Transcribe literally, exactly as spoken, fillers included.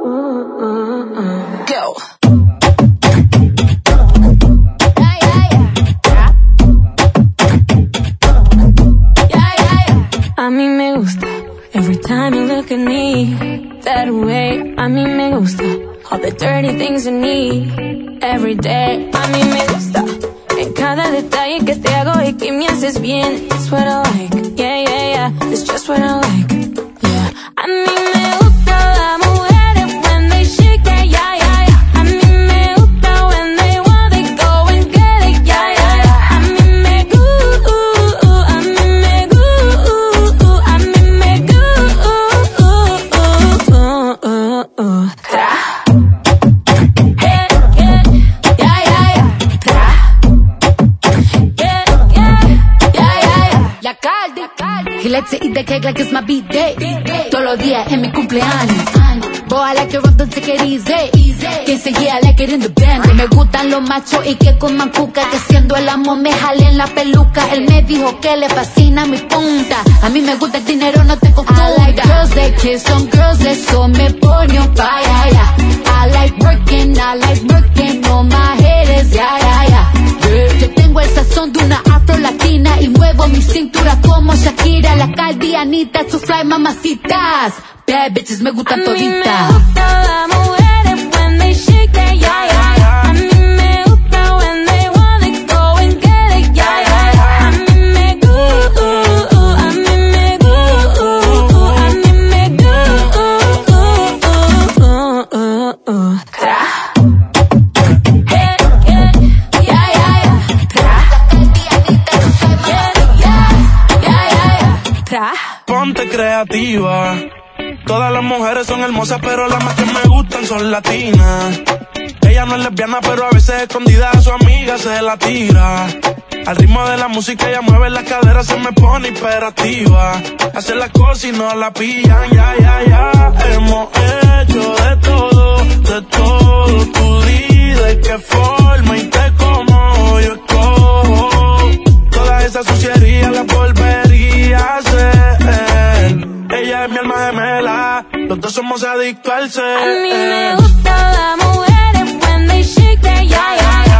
Go. A mí me gusta. Every time you look at me that way, a mí me gusta. All the dirty things you need every day, a mí me gusta. En cada detalle que te hago y que me haces bien, it's what I like. Yeah, yeah, yeah, it's just what I like. Yeah, a mí me gusta la mujeres when they shake it, yeah, yeah, yeah. A mí me gusta when they want they go and get it, yeah, yeah, yeah. A mí me gusta, a mí me gusta, a mí me gusta. Tra. He likes to eat the cake like it's my B-day. Todos los días en mi cumpleaños. Boy, I like it rough, don't take it easy. Quien se yeah, I like it in the band. Me gustan los machos y que coman cuca. Que siendo el amo me jalen la peluca. Él me dijo que le fascina mi punta. A mí me gusta el dinero, no te confunda. I like girls that kiss on girls, eso me pone on fire, yeah. I like working, I like working on my haters, yeah, yeah, yeah. Yo tengo el sazón de una afro latina y muevo mi cintura como Shakira, la Caldianita, su fly mamacitas. Bad bitches me gustan toditas. A mí me gusta la mujeres when they shake it, yeah, yeah, yeah. A mí me gusta when they want it, go and get it, yeah, yeah, yeah. A mí me gusta, a mí me gusta, a mí me gusta. Ponte creativa. Todas las mujeres son hermosas, pero las más que me gustan son latinas. Ella no es lesbiana, pero a veces escondida a su amiga se la tira. Al ritmo de la música ella mueve las caderas, se me pone hiperactiva. Hace las cosas y no la pillan, ya, ya, ya. Hemos hecho de todo, de todo. Tú di de qué forma y te como yo escojo. Todas esas sucierías las volvería a hacer. Ella es mi alma gemela, los dos somos adictos al ser. A mí me gusta la mujeres when they shake it, yeah, yeah, yeah.